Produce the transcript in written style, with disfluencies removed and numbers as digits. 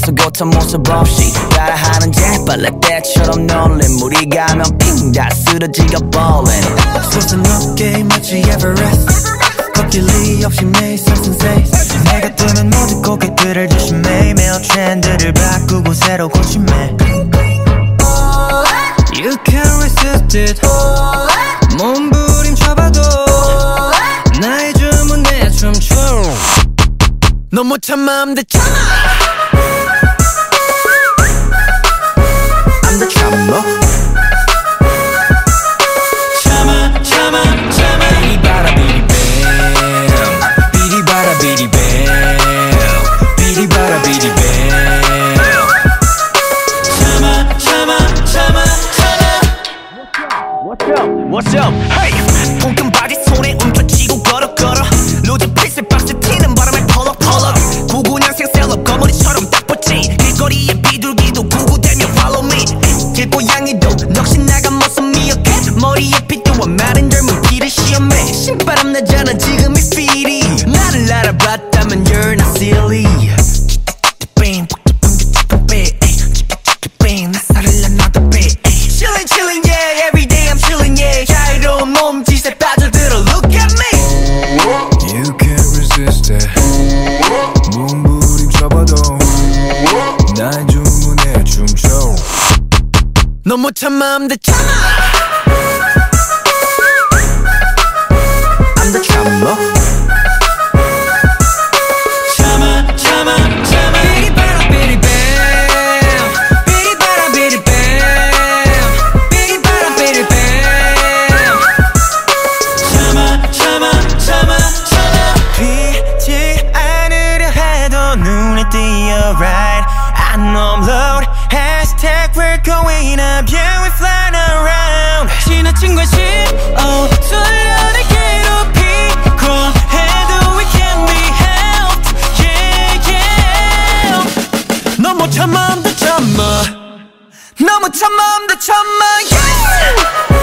수고한 모습 없이 따라하는 재빨래 때처럼 놀림 물이 가면 핑 다 쓰러지고 버린 솟은 어깨 마치 에버레스트 걷길이 없이 매일 상승세 내가 뜨는 모든 고객들을 조심해 매일 트렌드를 바꾸고 새로 고침해 You can't resist it 몸부림쳐봐도 나의 주문에 춤춰 너 못 참아 I'm the charmer I'm the charmer 참아 참아 참아 비리바라 비리뱀 비리바라 비리뱀 비리바라 비리뱀 참아 참아 참아 참아 What's up? What's up? Hey! 통큰 바지 손에 움켜쥐고 걸어 걸어 로즈 핏을 박스 튀는 바람에 펄럭펄럭 99년생 셀럽 거머리처럼 딱 붙지 길거리에 비둘기도 구구대며 follow me 길고양이도 넋이 나간 모습 미역해 머리에 핏도와 마른 젊은 피를 시험해 신바람 나잖아 지금 이 feel이 나를 알아봤다면 you're not silly Chillin' chillin' yeah everyday I'm chillin' yeah 자유로운 몸짓에 빠져들어 look at me You can't resist it 몸부림쳐봐도 나의 주문에 춤춰 너 못 참아 I'm the charmer I'm the charmer 참아 참아 참아 비리바라 비리뱀 비리바라 비리뱀 비리바라 비리뱀 참아 참아 참아 참아 비지 않으려 해도 눈에 띄어 right I know I'm loud Hashtag we're going up yeah we're flying around 지나친 관심 쏠려 내 괴롭히고 해도 we can't be helped yeah yeah 너 못 참아 I'm the charmer 너 못 참아 I'm the charmer yeah